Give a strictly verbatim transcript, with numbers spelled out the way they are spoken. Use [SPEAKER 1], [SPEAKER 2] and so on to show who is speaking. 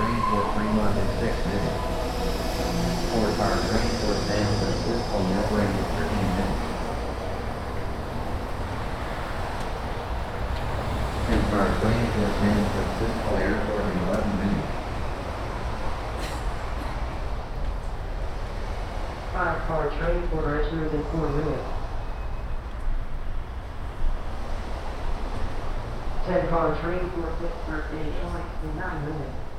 [SPEAKER 1] train for Fremont in six minutes. Four-car train for San Francisco Millbrae in thirteen minutes. ten-car train for San Francisco Airport in eleven minutes.
[SPEAKER 2] Five-car train for Richmond in four minutes. Ten-car train for Pittsburgh in nine minutes.